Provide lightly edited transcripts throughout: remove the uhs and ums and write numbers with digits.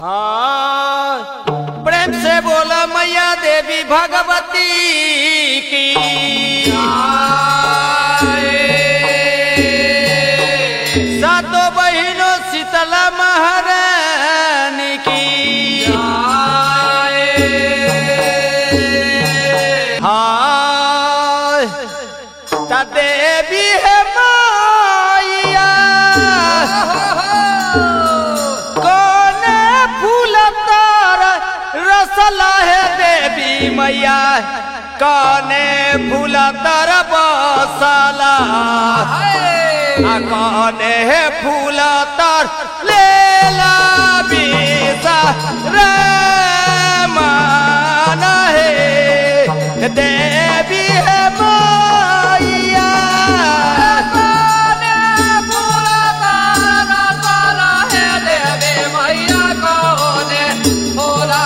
हाँ, प्रेम से बोला मैया देवी भगवती की सातों बहिनों शीतला महारानी की हाँ, ता देवी है मैया रसला है देवी मैया काने फूला तर बसला काने है फूला तर लेला बीसा रे मान है देवी है मैया काने फूला तर रसला है देवी मैया काने फूला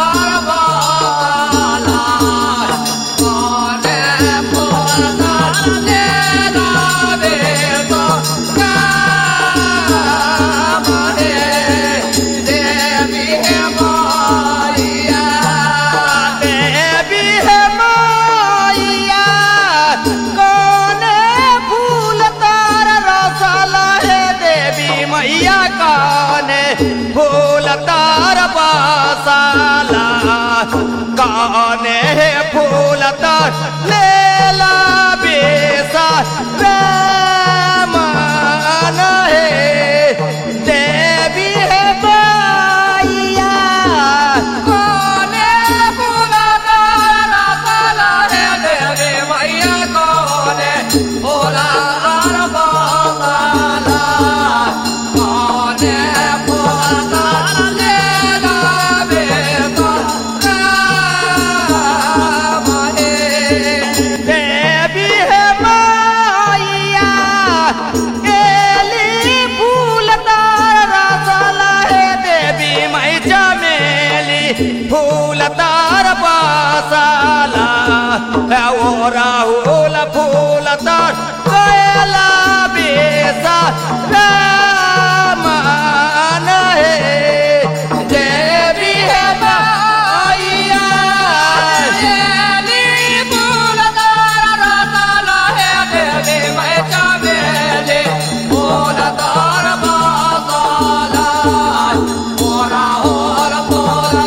फूल तार बसला काने फूल तार लेला बेसा रे मान है देवी है मैया काने फूल तार रसला है देवी मैया काने फूल तार बसला फूल तार बसला ओ राहुल फूल तार कोयला बेसा मान है देवी है मैया फूल तार रसला है देवी मैं चमेली फूल तार बसला ओ राहुल फूल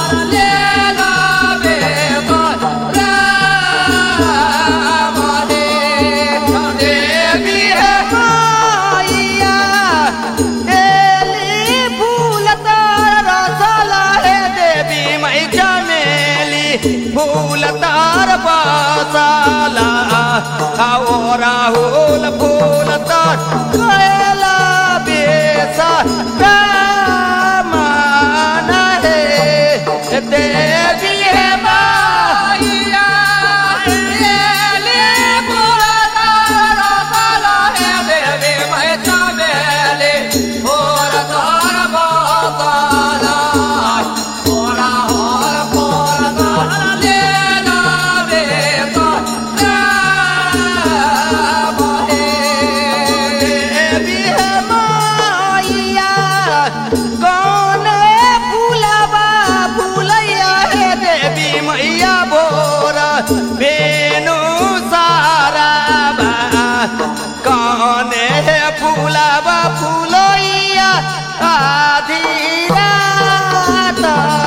फूल तार बसला ओ राहुल फूल तार कोयला बेसा मान है देवी है मैया फूल तार रसला है देवी मैं चमेली फूल तार बसला बेनु सारा काने फूलावा फूलोइया आधी रात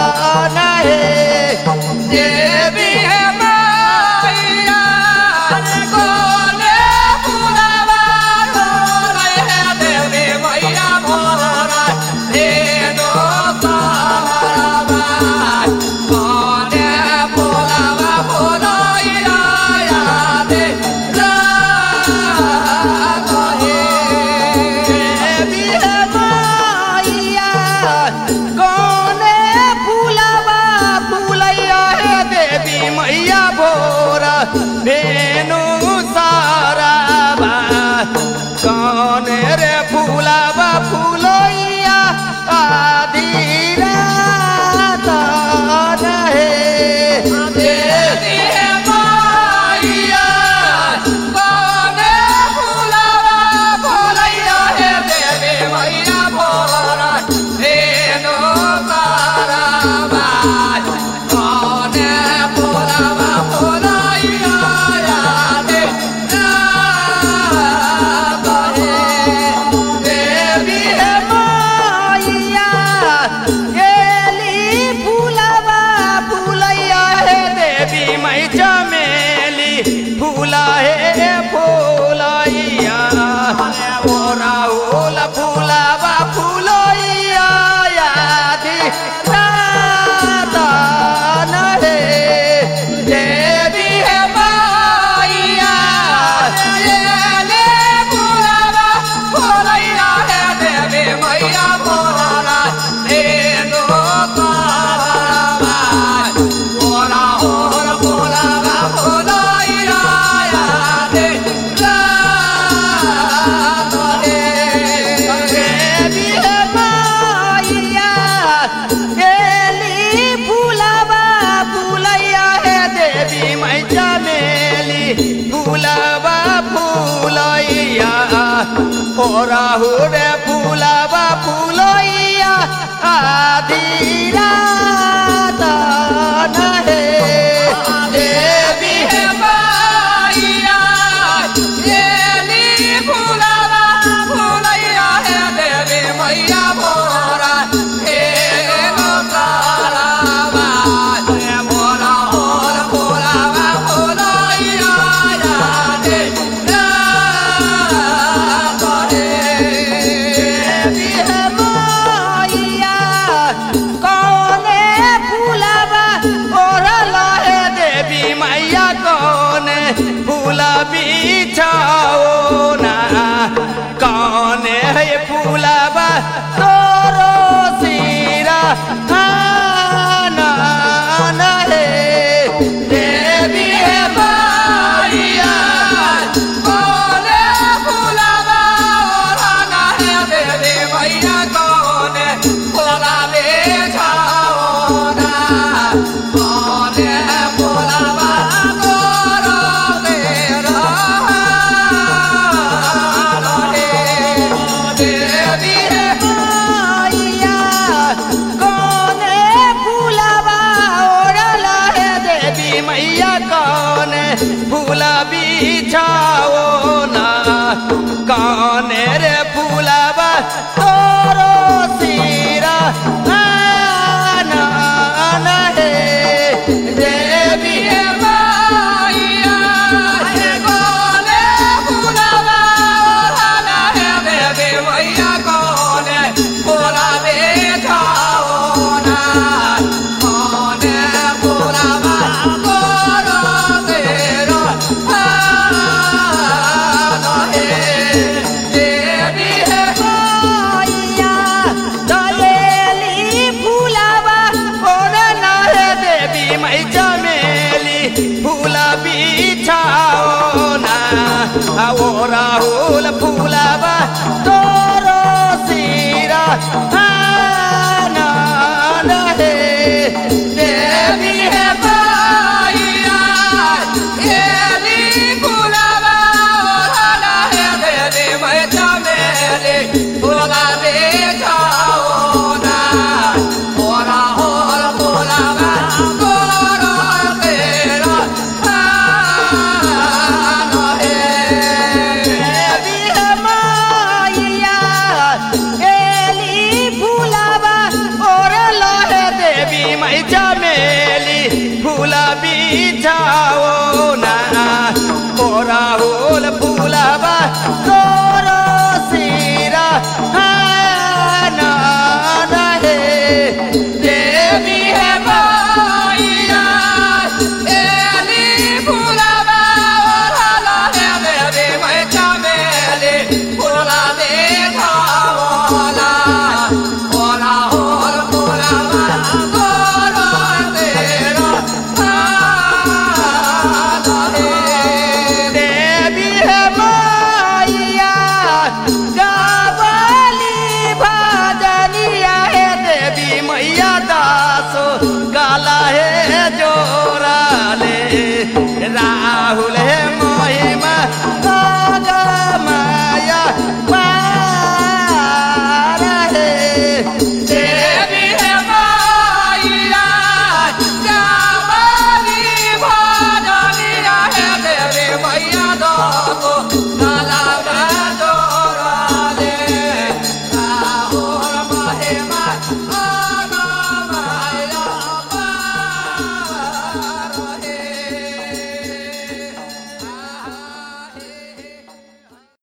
नहे देवी है मैया काने फूलावा फूलोइया देवी मैया भोरा बेनु सारा काने फूलावा फूलो मैया भोरा बेनु सारा काने रे फूलावा फूलोइया आधी रात नहे देवी है मैया काने फूलावा फूलोइया है देवी मैया भोरा बेनु ओ राहुल फूलावा फूलोइया आधी रात नहे देवी है माइया येली फूलावा फूलोइया है देवी मैया मोरा हे लोकालावा हे मोरा होल फूलावा फूलोइया आधी रात देवी है माइया कौने फूलावा ओरला है देवी मैया कौने फूला बिछाओ ना कौने है फूलावा तोरो सिरा खाना है देवी है माइया कौने फूलावा ओरला है देवी मैया कौने फूला बिछाओ ना कौने फूलावा तोरो सिरा देवी है माइया कौने फूलावा ओरला है देवी मैया कौने फूला बिछाओ ना कौने रे फूलावा तोरो सिरा आना है देवी है माइया कौने फूलावा ओरला है देवी मैया कौने फूला बिछाओ ना कौने फूलावा तोरो सिरा आना है देवी है माइया दयेली फूलावा ओरला है देवी मई चमेली फूला बिछाओ ना ओ राहुल फूलावा तोरो सिरा आना है देवी है माइया येली फूलावा ओरला है देवी मई चमेली फूला बिछाओ ना ओ राहुल फूलावा तोरो सिरा आना है देवी है माइया येली फूलावा ओरला है देवी मई चमेली फूला बिछाओ ना ओ राहुल फूलावा तोरो सिरा आना है देवी है माइया येली फूलावा ओरला है देवी मई चमेली फूला बिछाओ ना ओ राहुल फूलावा तोरो सिरा आना है देवी है माइया गावली भजनिया है देवी मैया दासो गाला है जोरा